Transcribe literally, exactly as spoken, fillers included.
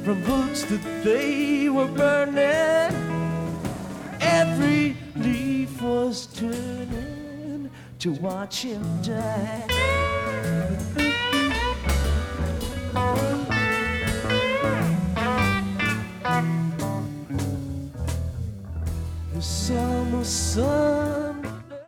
from boots that they were burning. Every leaf was turning to watch him die.